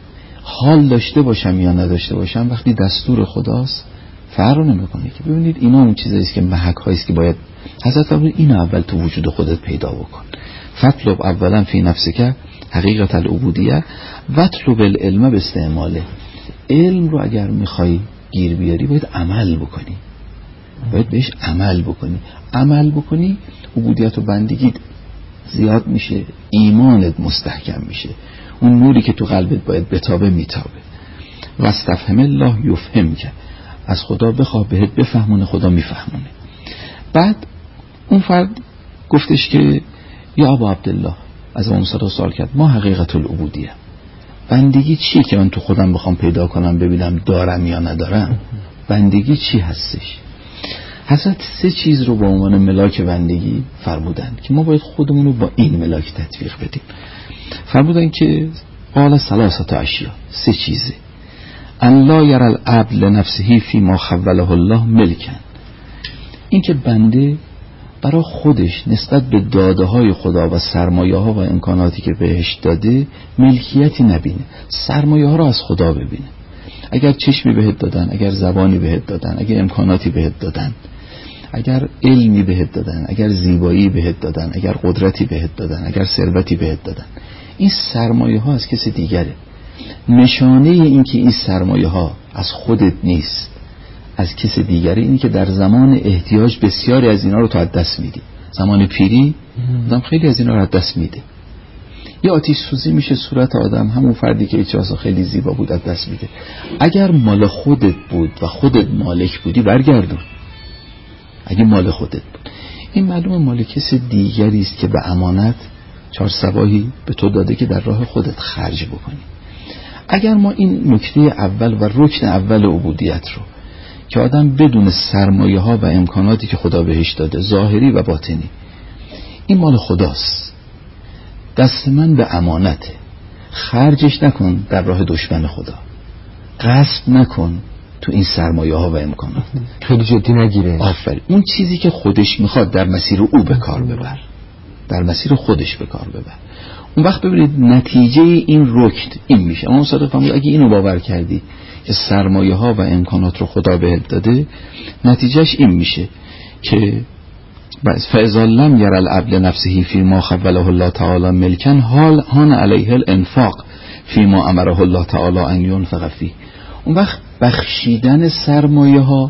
حال داشته باشم یا نداشته باشم وقتی دستور خداست فرق نمیکنه. که ببینید اینا اون چیزایی است که محک هایی است که باید حضرت فرمود اینو اول تو وجود خودت پیدا بکن. فطلب اولا فی نفسک حقیقت العبودیه وطلب العلم به استعماله. علم رو اگر میخوای گیر بیاری باید عمل بکنی، باید بهش عمل بکنی. عمل بکنی عبودیت و بندگی زیاد میشه، ایمانت مستحکم میشه، اون نوری که تو قلبت باید بتابه میتابه. و استفهم الله یفهم، که از خدا بخواه بهت بفهمونه، خدا میفهمونه. بعد اون فرد گفتش که یا ابا عبدالله، از امام صادق سوال کرد ما حقیقت العبودیه، بندگی چیه که من تو خودم بخوام پیدا کنم ببینم دارم یا ندارم؟ بندگی چی هستش؟ حضرت 3 چیز رو با عنوان ملاک بندگی فرمودن که ما باید خودمون رو با این ملاک تطبیق بدیم. فرمودن که قال 3 اشیاء، 3 چیزه. ان لا یرى العبد لنفسه فيما خوله الله ملکا، این که بنده برای خودش نسبت به داده های خدا و سرمایه ها و امکاناتی که بهش داده ملکیتی نبینه، سرمایه ها رو از خدا ببینه. اگر چشمی بهت دادن، اگر زبانی بهت دادن، اگر امکاناتی بهت دادن، اگر علمی بهت دادن، اگر زیبایی بهت دادن، اگر قدرتی بهت دادن، اگر ثروتی بهت دادن، این سرمایه ها از کسی دیگره. نشانه این که این سرمایه ها از خودت نیست، از کسی دیگره، اینی که در زمان احتیاج بسیاری از اینا رو تو از دست میدی. زمان پیری آدم خیلی از اینا رو از دست میده. یه آتش سوزی میشه صورت آدم، همون فردی که اجازه خیلی زیبا بود از دست میده. اگر مال خودت بود و خودت مالک بودی برگردون. اگه مال خودت بود، این معلومه مال کسی دیگری است که به امانت 4 سواحی به تو داده که در راه خودت خرج بکنی. اگر ما این نکته اول و رکن اول عبودیت رو که آدم بدون سرمایه ها و امکاناتی که خدا بهش داده، ظاهری و باطنی، این مال خداست، دست من به امانته، خرجش نکن در راه دشمن خدا، غصب نکن تو این سرمایه ها و امکانات، خیلی جدی نگیره. آفرین. اون چیزی که خودش میخواد در مسیر او به کار ببر، در مسیر خودش به کار ببر. اون وقت ببینید نتیجه این رکن این میشه. امام صادق فرمود اگه اینو باور کردی که سرمایه ها و امکانات رو خدا بهت داده، نتیجهش این میشه که فاذا لم ير العبد نفسه فيما خوله الله تعالی ملکا هان علیه الانفاق فيما امره الله تعالی ان ينفق فيه. اون وقت بخشیدن سرمایه ها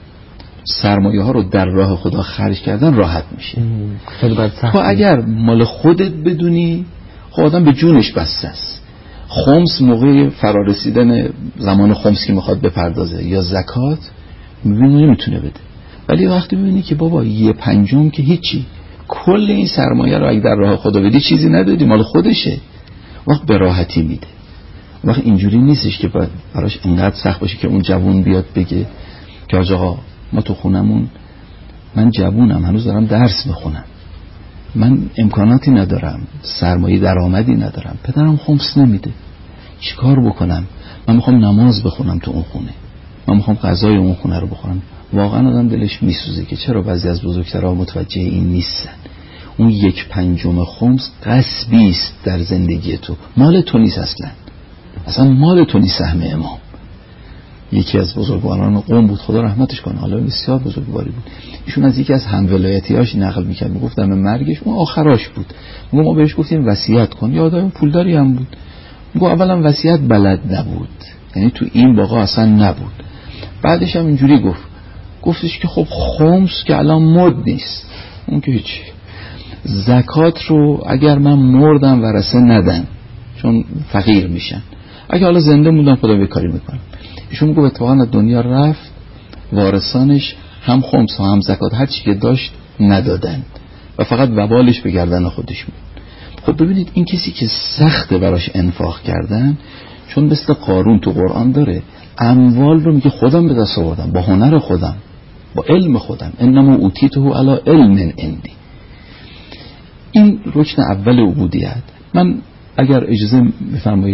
رو در راه خدا خرج کردن راحت میشه. خیلی بد سخت. اگر مال خودت بدونی خب آدم به جونش بسته است. خمس موقع فرارسیدن زمان خمس که میخواد بپردازه یا زکات میبینی نمیتونه بده، ولی وقتی ببینی که بابا 1/5 که هیچی، کل این سرمایه رو اگه در راه خدا بدی چیزی ندادی، مال خودشه، وقت به راحتی میده. وقت اینجوری نیستش که براش انقدر سخت باشه که اون جوون بیاد بگه که آقا ما تو خونمون، من جوونم هنوز دارم درس میخونم، من امکاناتی ندارم، سرمایه درآمدی ندارم، پدرم خمس نمیده، چیکار بکنم؟ من میخوام نماز بخونم تو اون خونه، من میخوام غذای اون خونه رو بخورم. واقعا آدم دلش میسوزه که چرا بعضی از بزرگترها متوجه این نیستن. اون 1/5 خمس غصبی است در زندگی تو، مال تو نیست، اصلا مال تو نیست. سهم امام یکی از بزرگواران قوم بود، خدا رحمتش کنه، حالا بسیار بزرگواری بود. ایشون از یکی از همولایتیاش نقل میکرد، میگفت در مرگش اون آخراش بود، میگم ما بهش گفتیم وصیت کن، یا آدم پولداری هم بود، میگم اولا وصیت بلد نبود، یعنی تو این باقا اصلا نبود. بعدش هم اینجوری گفتش که خب خمس که الان مد نیست، اون که هیچ، زکات رو اگر من مردم ورثه ندن چون فقیر میشن، اگه حالا زنده موندم خدا به کاری میکنم. ایشون میگه اتفاقا از دنیا رفت، وارثانش هم خمس و هم زکات هر چی که داشت ندادن و فقط وبالش به گردن خودش بود. خب ببینید این کسی که سخته براش انفاق کردن، چون مثل قارون تو قرآن داره، اموال رو میگه خودم به دست آوردم، با هنر خودم، با علم خودم، انما اوتیته علی علم عندی. این رکن اول عبودیت. من اگر اجازه بفرمایید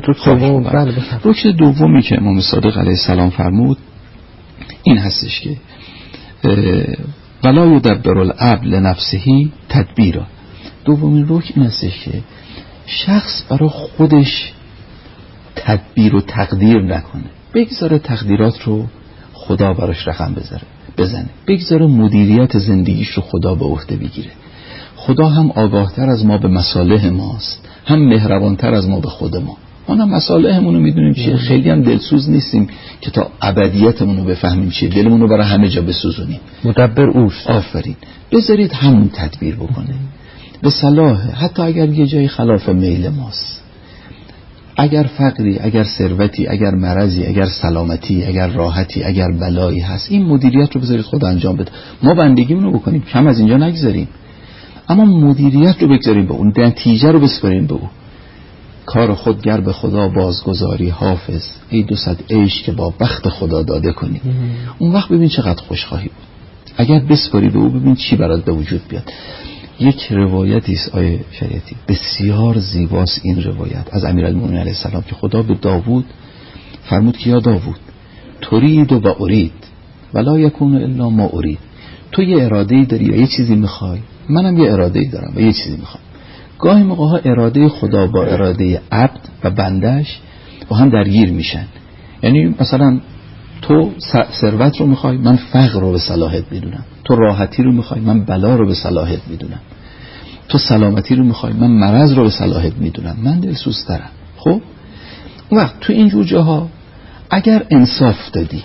رکن دومی که امام صادق علیه السلام فرمود این هستش که ولا یدبر العبد لنفسه تدبیرا. دومین رکن این هستش که شخص برای خودش تدبیر و تقدیر نکنه، بگذاره تقدیرات رو خدا براش رقم بزنه، بگذاره مدیریت زندگیش رو خدا به عهده بگیره. خدا هم آگاهتر از ما به مصالح ماست، هم مهربانتر از ما به خود ما. ما هم مصالحمون رو میدونیم چیه، خیلی هم دلسوز نیستیم که تا ابدیتمون رو بفهمیم چیه، دلمون رو برای همه جا بسوزونیم. مدبر اوست. آفرین. بذارید همون تدبیر بکنه به صلاح، حتی اگر یه جایی خلاف میل ماست، اگر فقری، اگر ثروتی، اگر مرضی، اگر سلامتی، اگر راحتی، اگر بلایی هست، این مدیریت رو بذارید خدا انجام بده. ما بندگیمون رو بکنیم، کم از اینجا نگذاریم، اما مدیریت رو بگذاریم به اون، نتیجه رو بسپاریم به اون. کار خود گر به خدا بازگذاری حافظ، ای 200 عیش که با بخت خدا داده کنی. اون وقت ببین چقدر خوش خواهی بود. اگر بسپاری به او، ببین چی برات به وجود بیاد. یک روایتی است آیه شریعتی بسیار زیباست، این روایت از امیرالمومنین علیه السلام که خدا به داوود فرمود که یا داوود ترید و ارید ولا یکون الا ما ارید. تو یه اراده‌ای داری یا یه چیزی میخوای، منم یه اراده‌ای دارم و یه چیزی میخوام. گاهی موقع‌ها اراده خدا با اراده عبد و بندش با هم درگیر میشن. یعنی مثلا تو ثروت رو میخوای، من فقر رو به صلاحت میدونم. تو راحتی رو میخوای، من بلا رو به صلاحت میدونم. تو سلامتی رو میخوای، من مرض رو به صلاحت میدونم. من دلسوز دارم. خب اون وقت تو اینجور جاها اگر انصاف دادی،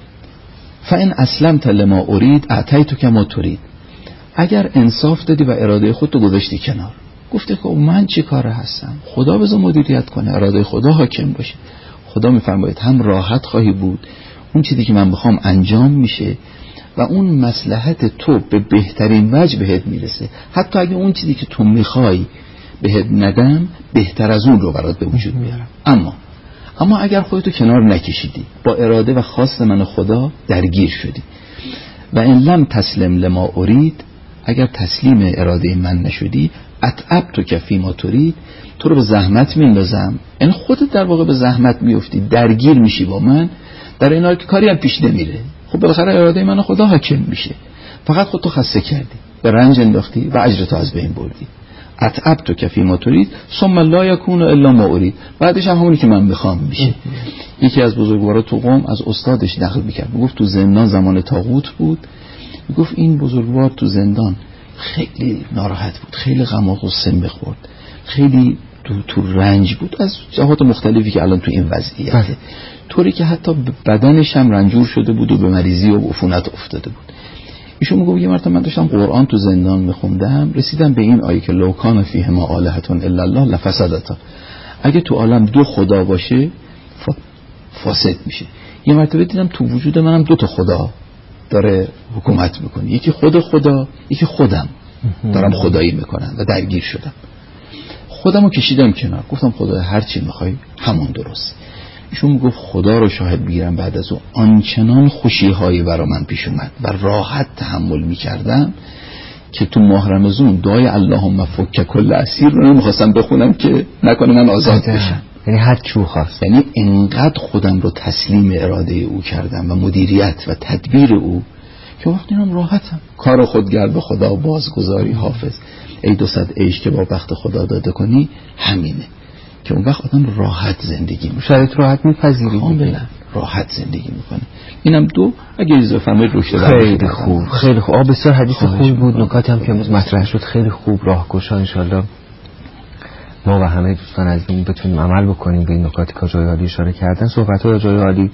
فان اسلمت لما ارید اعطیتک کما ترید، اگر انصاف دادی و اراده خودتو گذاشتی کنار، گفتی که من چی کاره هستم، خدا بذار مدیریت کنه، اراده خدا حاکم باشه. خدا میفرماید هم راحت خواهی بود، اون چیزی که من بخوام انجام میشه و اون مصلحت تو به بهترین وجه بهت میرسه. حتی اگه اون چیزی که تو میخوای بهت ندم، بهتر از اون رو برات به وجود میارم. اما اگر خودتو کنار نکشیدی، با اراده و خواست من خدا درگیر شدی، و ان لم تسلم لما ارید، اگر تسلیم اراده من نشدی، اتعبت کفی ما ترید، تو رو به زحمت میندازم. این خودت در واقع به زحمت میفتی، درگیر میشی با من، در این حال که کاری هم پیش نمیره. خب بالاخره اراده من خدا حاکم میشه، فقط خودتو خسته کردی، به رنج انداختی و اجرتو از بین بردی. اتعبت کفی ما ترید ثم لا یکون الا ما ارید، بعدش هم همونی که من بخوام میشه. یکی از بزرگوارا تو قم از استادش نقل میکرد، میگفت تو زندان زمان طاغوت بود، میگفت این بزرگوار تو زندان خیلی ناراحت بود، خیلی غم و غصه میخورد، خیلی تو رنج بود از جهات مختلفی که الان تو این وضعیته، طوری که حتی بدنش هم رنجور شده بود و به مریضی و عفونت افتاده بود. ایشون میگه یه مرتبه من داشتم قرآن تو زندان میخوندم، رسیدم به این آیه که لو کان فیهما آلهة الا الله لفسدتا، اگه تو عالم دو خدا باشه فاسد میشه. یه مرتبه دیدم تو وجود منم دو تا خدا داره حکومت میکنه، یکی خدا، یکی خودم دارم خدایی میکنم و درگیر شدم. خودمو کشیدم کنار، گفتم خدا هر چی میخوای همون درست. ایشون میگفت خدا رو شاهد بگیرم، بعد از اون آنچنان خوشی‌هایی برای من پیش اومد و راحت تحمل میکردم که تو ماه رمضان دعای اللهم فک کل اسیر رو نمیخواستم بخونم که نکنه من آزاد بشم. یعنی هر چیو خواست، یعنی انقدر خودم رو تسلیم اراده او کردم و مدیریت و تدبیر او که وقتی هم راحتم. کار خودگر به خدا بازگذاری حافظ، ای 200 عیش که با بخت خدا داده کنی، همینه که اون وقت آدم راحت زندگی میکنه، شرایط راحت میپذیری، کاملا راحت زندگی میکنه. اینم دو. اگه اجازه فرمایید روش خیلی خوب، خیلی خوب. بسیار حدیث خوبی بود. نکاتی هم که امروز مطرح شد خیلی خوب، راهگشا. انشالله ما و همه دوستان از این بتونیم عمل بکنیم به این نکاتی که جای عالی اشاره کردن. صحبت‌های جای عالی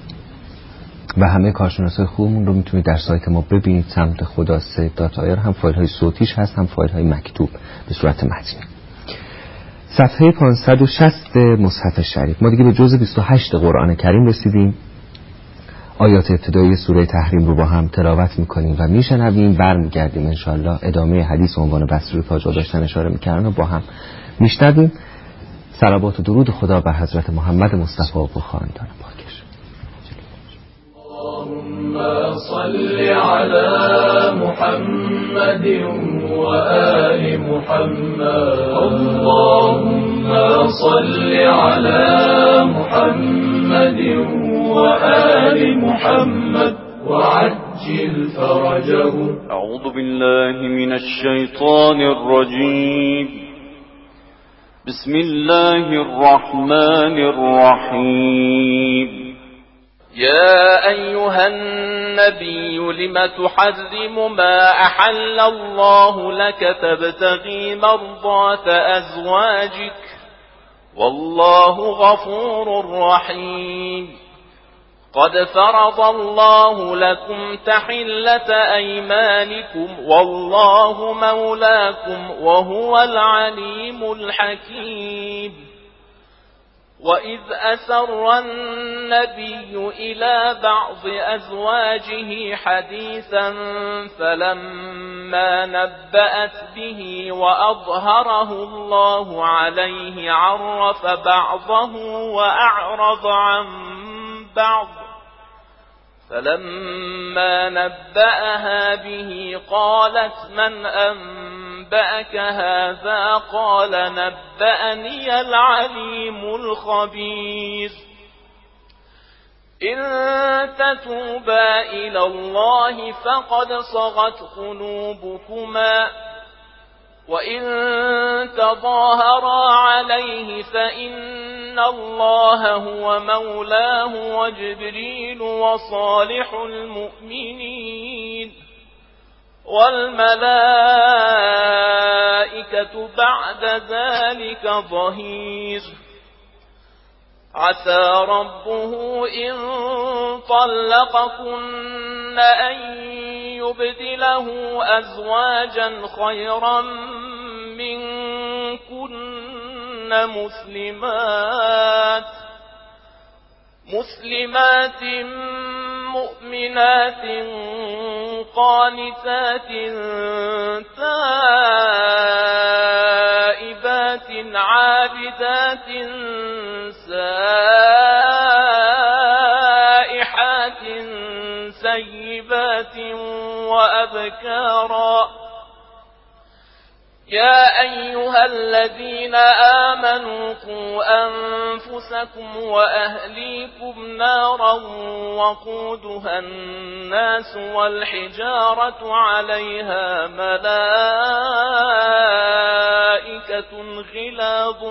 و همه کارشناسای خوبمون رو میتونید در سایت ما ببینید. سمت خدا سه.ir هم فایل‌های صوتیش هست، هم فایل‌های مکتوب به صورت متنی. صفحه 560 مصحف شریف. ما دیگه به جزء 28 قرآن کریم رسیدیم. آیات ابتدایی سوره تحریم رو با هم تلاوت میکنیم و میشنویم. برمیگردیم انشالله ادامه حدیث عنوان بحث رو تا جا داشتن اشاره میکردن و با هم میشنویم. صلوات و درود خدا بر حضرت محمد مصطفی و خاندان پاکش. اللهم صل على محمد و آل محمد. اللهم صل على محمد وآل محمد وعجل فرجه. أعوذ بالله من الشيطان الرجيم. بسم الله الرحمن الرحيم. يا أيها النبي لم تحرم ما أحل الله لك تبتغي مرضات أزواجك والله غفور رحيم. قد فرض الله لكم تحلة أيمانكم والله مولاكم وهو العليم الحكيم. وإذ أسر النبي إلى بعض أزواجه حديثا فلما نبأت به وأظهره الله عليه عرف بعضه وأعرض عن بعض فلما نبأها به قالت من أنبأك هذا قال نبأني العليم الخبير. إن تتوبا إلى الله فقد صغت قلوبكما وإن تظاهرا عليه فإن الله هو مولاه وجبريل وصالح المؤمنين والملائكة بعد ذلك ظهير. عسى ربه إن طلقكن أن يبدله أزواجا خيرا منكن مسلمات مؤمنات قانتات تائبات عابدات سائحات سيبات وأبكارا. يا أيها الذين آمنوا قوا أنفسكم وأهليكم نارا وقودها الناس والحجارة عليها ملائكة غلاظ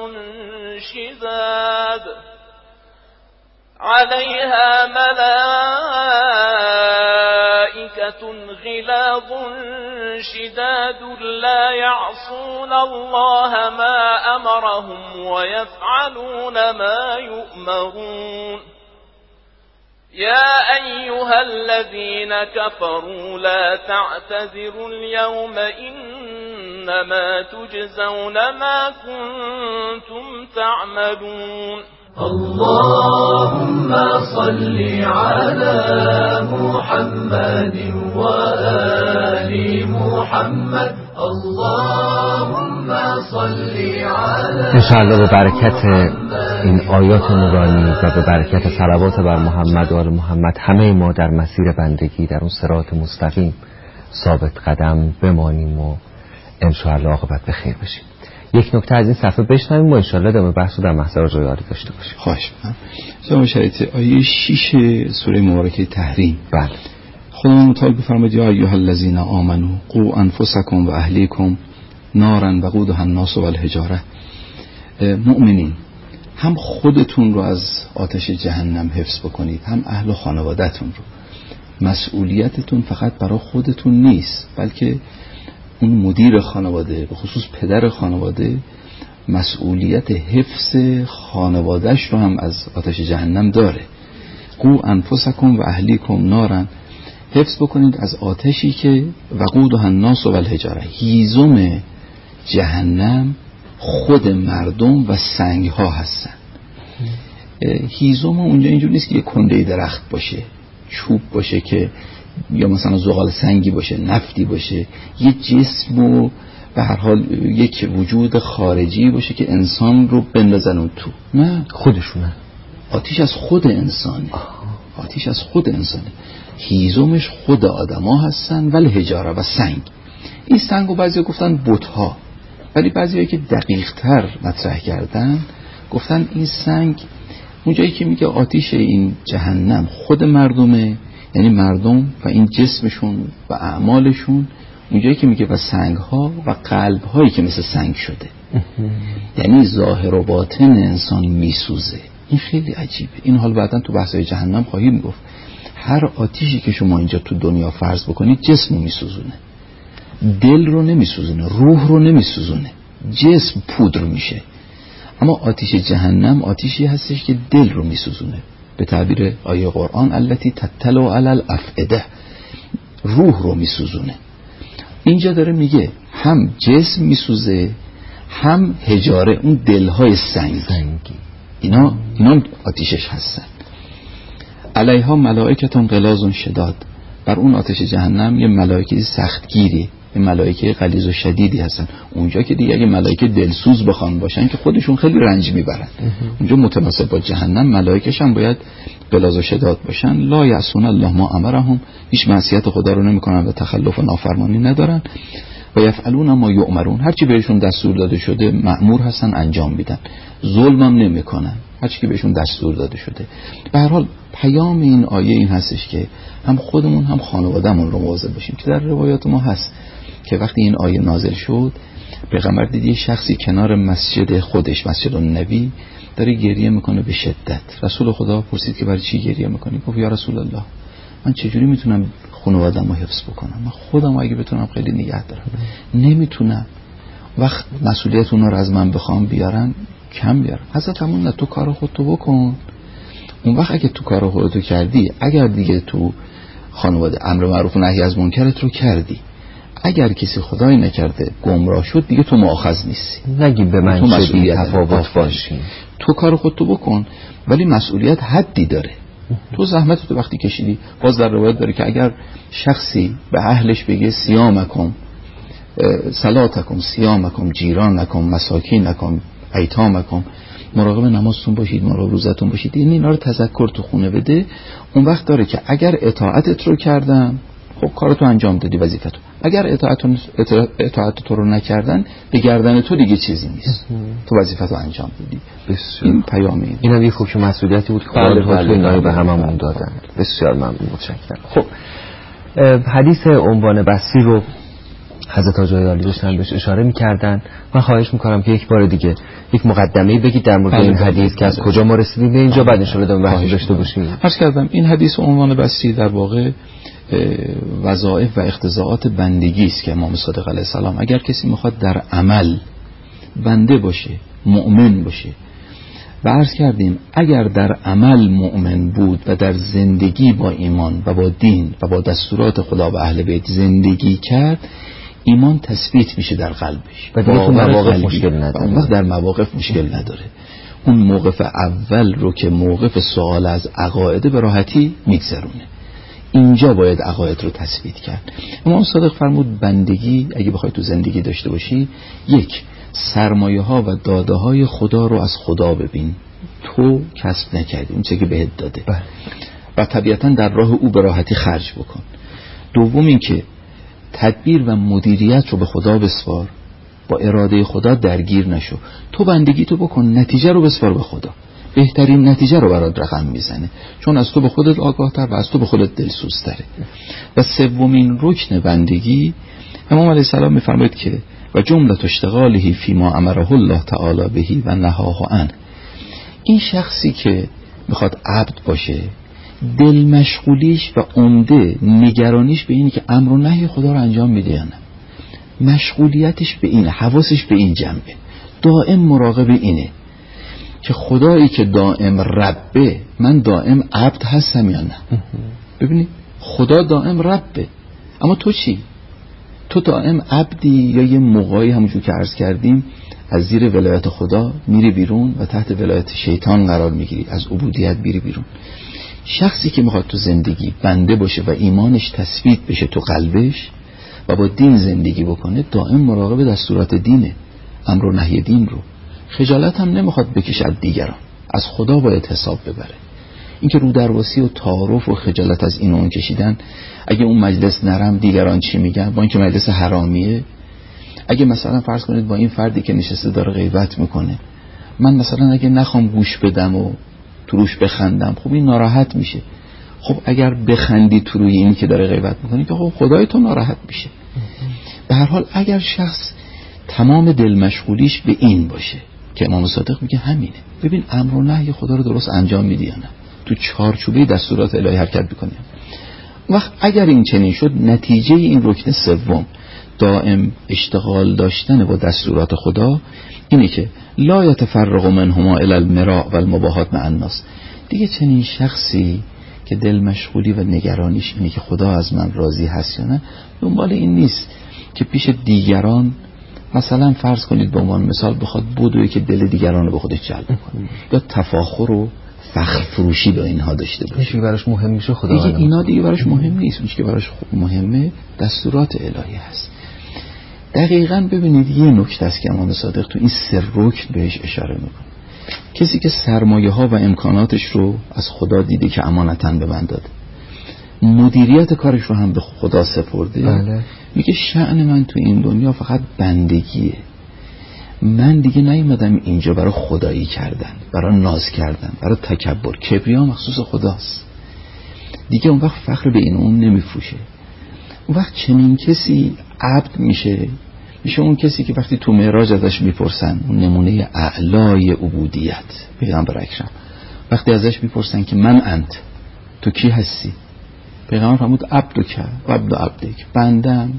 شداد لا يعصون الله ما أمرهم ويفعلون ما يؤمرون. يا أيها الذين كفروا لا تعتذروا اليوم إنما تجزون ما كنتم تعملون. اللهم صل على محمد وآل محمد. اللهم صل على انشاءالله به برکت این آیات نورانی و به برکت صلوات بر محمد و آل محمد همه ما در مسیر بندگی در اون صراط مستقیم ثابت قدم بمانیم و انشاءالله عاقبت به خیر بشیم. یک نکته از این صفحه بشنویم و انشاءالله ادامه بحث رو در محضر جای عالی داشته باشیم. خواهش می‌کنم. جناب شریعتی آیه 6 سوره مبارکه تحریم. بله. خداوند متعال بفرماید یا ایها الذین آمنوا قوا انفسکم و اهلیکم نارا وقودها الناس والحجاره. مؤمنین هم خودتون رو از آتش جهنم حفظ بکنید هم اهل و خانواده‌تون رو. مسئولیتتون فقط برای خودتون نیست بلکه اون مدیر خانواده به خصوص پدر خانواده مسئولیت حفظ خانوادهش رو هم از آتش جهنم داره. قو انفسکم و اهلیکم نارن، حفظ بکنید از آتشی که وقودها الناس والحجاره. هیزم جهنم خود مردم و سنگ ها هستن. هیزم اونجا اینجور نیست که یه کنده درخت باشه، چوب باشه که یا مثلا زغال سنگی باشه، نفتی باشه، یه جسم و به هر حال یک وجود خارجی باشه که انسان رو بندازن اون تو. نه، خودشونه. آتیش از خود انسانه. آتیش از خود انسانه. هیزمش خود آدما هستن ولی حجاره و سنگ. این سنگو بعضی گفتن بت‌ها، ولی بعضیایی که دقیق‌تر مطرح کردن گفتن این سنگ اونجایی که میگه آتیش این جهنم خود مردمه، یعنی مردم و این جسمشون و اعمالشون، اونجایی که میگه و سنگ‌ها و قلب‌هایی که مثل سنگ شده، یعنی ظاهر و باطن انسان میسوزه. این خیلی عجیبه. این حال بعداً تو بحث‌های جهنم خواهیم گفت. هر آتیشی که شما اینجا تو دنیا فرض بکنید جسم رو میسوزونه، دل رو نمیسوزونه، روح رو نمیسوزونه، جسم پودر میشه. اما آتیش جهنم آتیشی هستش که دل رو میسوزونه، به تعبیر آیه قرآن التی تطلع علی الافئده، روح رو میسوزونه. اینجا داره میگه هم جسم میسوزه هم حجاره، اون دلهای سنگی اینا آتیشش هستن. علیها ملائکتون غلاظ شداد، بر اون آتش جهنم یه ملائکه سختگیری، یه ملائکه غلیظ و شدیدی هستن. اونجا که دیگه اگه ملائکه دلسوز بخوان باشن که خودشون خیلی رنج میبرن، اونجا متناسب با جهنم ملائکه‌ش هم باید غلاظ و شداد باشن. لا یعصون الله ما امرهم، هیچ معصیت خدا رو نمیکنن و تخلف و نافرمانی ندارن. و یفعلون ما یؤمرون، هرچی بهشون دستور داده شده مأمور هستن انجام میدن، ظلم هم نمیکنن، هرچی که بهشون دستور داده شده. به هر حال پیام این آیه این هستش که هم خودمون هم خانوادهمون رو مواظب باشیم، که در روایات ما هست که وقتی این آیه نازل شد پیغمبر دید یه شخصی کنار مسجد خودش، مسجد النبی، داره گریه میکنه به شدت. رسول خدا پرسید که برای چی گریه میکنی؟ گفت یا رسول الله من چجوری میتونم خانواده‌مو حفظ بکنم؟ من خودم اگه بتونم خیلی نگه دارم، نمیتونم. وقت مسئولیت اونا رو از من بخوام بیارن کم بیارم. حضرت همون نه، تو کار خودتو بکن. اون وقت اگه تو کار خودتو کردی، اگر دیگه تو خانواده امر معروف و نهی از منکرت رو کردی، اگر کسی خدای نکرده گمراه شد، دیگه تو مؤاخذ نیستی. نگی به من مسئولیت تفاوت باشی، تو کار خودتو بکن، ولی مسئولیت حدی داره. تو زحمت تو وقتی کشیدی، باز در روایت داره که اگر شخصی به اهلش بگه صیامکم صلاتکم صیامکم جیرانکم مساکینکم ایتامکم، مراقب نمازتون باشید، مراقب روزتون باشید، این اینا رو تذکر تو خونه بده، اون وقت داره که اگر اطاعتت رو کردن، خب کارتو انجام دادی، وظیفتو. اگر اطاعت تو رو نکردن، به گردن تو دیگه چیزی نیست، تو وظیفتو انجام دادی. این پیامی اینم یه حکم مسئولیتی بود که خدا تو اینایی به هممون دادن. بسیار ممنون، متشکرم. خب حدیث عنوان بحثی رو حضرت آقای عالی داشتن بهش اشاره می‌کردن. من خواهش می‌کنم که یک بار دیگه یک مقدمه‌ای بگید در مورد این حدیث که از کجا ما رسیدیم به اینجا، بعد ان شاءالله ادامه بحث داشته باشیم. عرض کردم این حدیث عنوان بحثی در واقع وظایف و اقتضاعات بندگی است که امام صادق علیه السلام اگر کسی میخواد در عمل بنده باشه، مؤمن باشه، و عرض کردیم اگر در عمل مؤمن بود و در زندگی با ایمان و با دین و با دستورات خدا و اهل بیت زندگی کرد، ایمان تثبیت میشه در قلبش و دیگه تو مواقف مشکل نداره. اون وقت در مواقف مشکل نداره. اون موقف اول رو که موقف سوال از عقاید به راحتی میگذرونه. اینجا باید عقاید رو تثبیت کرد. امام صادق فرمود بندگی اگه بخوای تو زندگی داشته باشی، یک، سرمایه ها و داده های خدا رو از خدا ببین، تو کسب نکردی اون چه که بهت داده و طبیعتا در راه او به راحتی خرج بکن. دوم این که تدبیر و مدیریت رو به خدا بسپار، با اراده خدا درگیر نشو، تو بندگی تو بکن، نتیجه رو بسپار به خدا، بهترین نتیجه رو برات رقم میزنه، چون از تو به خودت آگاه تر و از تو به خودت دلسوز تره. و سومین رکن بندگی امام علیه السلام میفرماید که و جملت اشتغاله فیما امره الله تعالی بهی و نهاه عنه، این شخصی که میخواد عبد باشه دل مشغولیش و عمده نگرانیش به اینه که امر و نهی خدا رو انجام میده یا نه، مشغولیتش به اینه، حواسش به این جنبه، دائم مراقب اینه که خدایی که دائم ربه، من دائم عبد هستم یا نه. ببینید خدا دائم ربه، اما تو چی؟ تو دائم عبدی یا یه موقعی همونجور که عرض کردیم از زیر ولایت خدا میری بیرون و تحت ولایت شیطان قرار میگیری، از عبودیت میری بیرون. شخصی که میخواد تو زندگی بنده باشه و ایمانش تثبیت بشه تو قلبش و با دین زندگی بکنه، دائم مراقب دستورات دینه، امر و نهی دین رو، خجالت هم نمیخواد بکشه از دیگران، از خدا باید حساب ببره. اینکه رو درواسی و تعارف و خجالت از این و اون کشیدن، اگه اون مجلس نرم دیگران چی میگن، با اینکه مجلس حرامیه، اگه مثلا فرض کنید با این فردی که نشسته داره غیبت میکنه، من مثلا اگه نخوام گوش بدم و تو روش بخندم، خب این ناراحت میشه. خب اگر بخندی تو روی این که داره غیبت میکنه که خب خدای تو ناراحت میشه. به هر حال اگر شخص تمام دل مشغولیش به این باشه که امام صادق میگه همینه، ببین امر و نهی خدا رو درست انجام میدی یا نه، تو چارچوبه دستورات الهی حرکت میکنی. وقت اگر این چنین شد، نتیجه این رکن سوم دائم اشتغال داشتن با دستورات خدا اینه که لا یتفرق منهما الی المراء و المباهات مع الناس. دیگه چنین شخصی که دل مشغولی و نگرانیش اینه که خدا از من راضی هست یا نه، دنبال این نیست که پیش دیگران مثلا فرض کنید به عنوان مثال بخواد بدوی که دل دیگران رو به خودش جلب کنه یا تفاخر و فخر فروشی به اینها داشته باشه. دیگه براش مهم میشه خدا. دیگه اینا دیگه براش مهم نیست. اون که براش مهمه دستورات الهی هست. دقیقاً ببینید یه نکته است که امام صادق تو این 3 رکن بهش اشاره میکنه. کسی که سرمایه ها و امکاناتش رو از خدا دیده که امانتاً به من داده، مدیریت کارش رو هم به خدا سپرده، بله. میگه شأن من تو این دنیا فقط بندگیه. من دیگه نیومدم اینجا برای خدایی کردن، برای ناز کردن، برای تکبر. کبریا مخصوص خداست. دیگه اون وقت فخر به این اون نمیفروشه. اون وقت چنین کسی عبد میشه اون کسی که وقتی تو معراج ازش میپرسن، اون نمونه اعلای عبودیت پیغمبر اکرم، وقتی ازش میپرسن که من انت، تو کی هستی؟ پیغمبر فرمود عبدک و عبد عبدک، بندم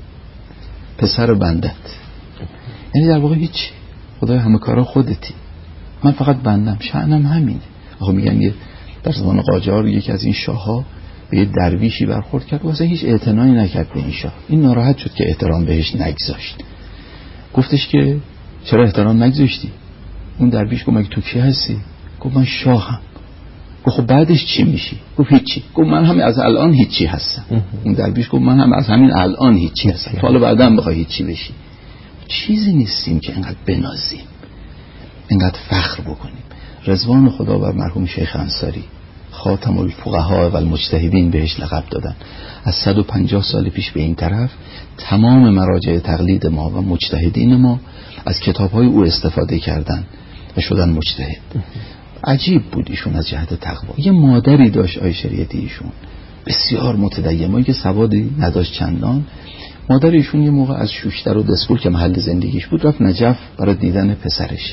پسر بندت. یعنی در واقع هیچ، خدای همه کارا خودتی، من فقط بندم، شأنم همینه. آخه میگن یه در زمان قاجار یکی از این شاه‌ها به یه درویشی برخورد کرد و اصلا هیچ اعتنایی نکرد به این شاه. این ناراحت شد که احترام بهش نگذاشت. گفتش که چرا احترام نگذاشتی؟ اون درویش گفت مگه تو کی هستی؟ گفت من شاهم. گفت خب بعدش چی میشی؟ گفت هیچی. گفت من هم از الان هیچی هستم. اون درویش گفت من هم از همین الان هیچی هستم، حالا بعداً بخوای هیچی بشی. چیزی نیستیم که انقدر بنازیم، انقدر فخر بکنیم. رضوان خدا بر مرحوم شیخ انصاری خاتم الفقهاء و المجتهدین بهش لقب دادن. از 150 سال پیش به این طرف تمام مراجع تقلید ما و مجتهدین ما از کتاب‌های او استفاده کردن و شدن مجتهد. عجیب بود ایشون از جهت تقوا. یه مادری داشت آی شریعتی، ایشون بسیار متدینی که سوادی نداشت چندان. مادر ایشون یه موقع از شوشتر و دسپول که محل زندگیش بود رفت نجف برای دیدن پسرش.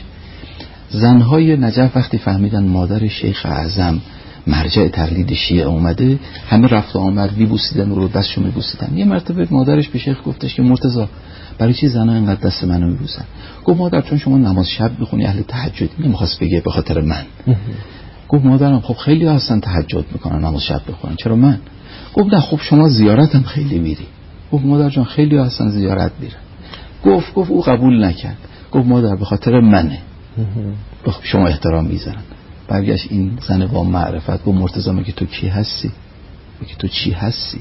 زنهای نجف وقتی فهمیدن مادر شیخ اعظم مرجع تقلید شیعه اومده، همه رفت و آمد میبوسیدن و رو دستشو میبوسیدن. یه مرتبه مادرش به شیخ گفتش که مرتضی برای چی زنها اینقدر دست منو میبوسن؟ گفت مادر چون شما نماز شب میخونی، اهل تهجد. نمیخواست بگه به خاطر من. گفت مادرم خب خیلی هستن تهجد میکنن نماز شب بخونن، چرا من؟ گفت نه خب شما زیارتم خیلی میری. گفت مادر جان خیلی هستن زیارت میرن. گفت او قبول نکرد. گفت مادر به خاطر منه، شما احترام میذارن. برگشت این زن با معرفت گفت مرتضی مگه تو کی هستی؟ مگه تو چی هستی؟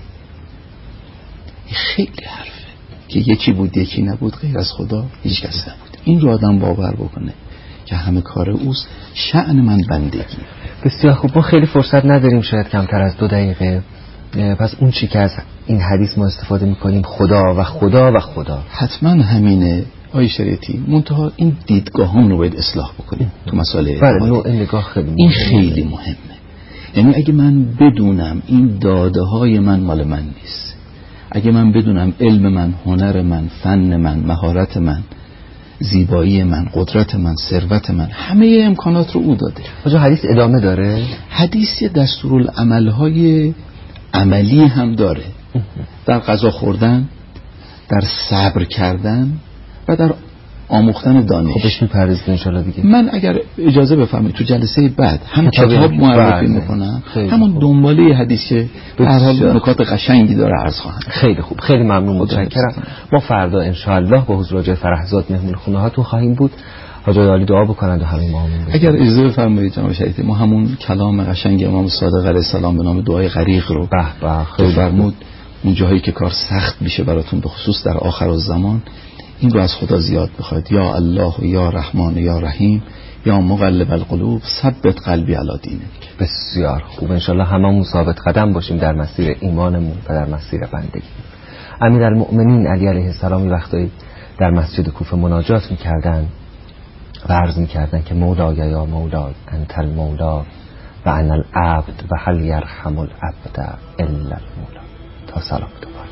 خیلی حرفه که یکی بود یکی نبود، غیر از خدا هیچ کس نبود. این رو آدم باور بکنه که همه کار اوست، شأن من بندگی. بسیار خوب. ما خیلی فرصت نداریم، شاید کمتر از 2 دقیقه. پس اون چی که از این حدیث ما استفاده میکنیم خدا و خدا و خدا، حتما همینه آی شریعتی. منتها این دیدگاهان رو باید اصلاح بکنیم تو مسائل بله، نوع نگاه خیلی مهمه. این خیلی مهمه. یعنی اگه من بدونم این داده های من مال من نیست، اگه من بدونم علم من، هنر من، فن من، مهارت من، زیبایی من، قدرت من، ثروت من، همه امکانات رو او داده. آجا حدیث ادامه داره؟ حدیث دستورالعمل‌های عملی هم داره، در غذا خوردن، در صبر کردن و در آموختن دانش. خب بهش می‌پردازید ان شاءالله دیگه. من اگر اجازه بفرمایید تو جلسه بعد هم کتاب معرفی میکنم، همون دنباله حدیث که به هر حال نکات قشنگی داره عرض خواهم. خیلی خوب، خیلی ممنون، متشکرم. ما فردا ان شاءالله با حضور حاج فرحزاد مهمون خونه هاتون خواهیم بود. حاج عالی دعا بکنند و همین ما اگر اجازه بفرمایید جناب شریعتی، ما همون کلام قشنگ امام صادق علیه السلام به نام دعای غریق رو خیلی فرمود، اون جاهایی که کار سخت میشه براتون، به خصوص در آخر الزمان، این رو از خدا زیاد بخواید. یا الله و یا رحمان یا رحیم یا مقلب القلوب ثبت قلبی علی دینک. بسیار خوب، انشالله هممون ثابت قدم باشیم در مسیر ایمانمون و در مسیر بندگی. امیرالمؤمنین علی علیه السلام وقتی در مسجد کوفه مناجات میکردن و عرض میکردن که مولای یا مولای انت المولا و انا العبد و هل یرحم العبد الا المولا تا سلام دوباره.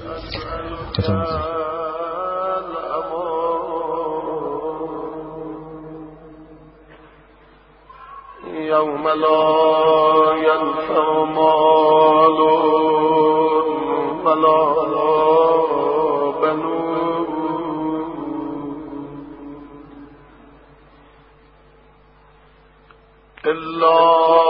یوم لا ینفع مال ولا بنون الا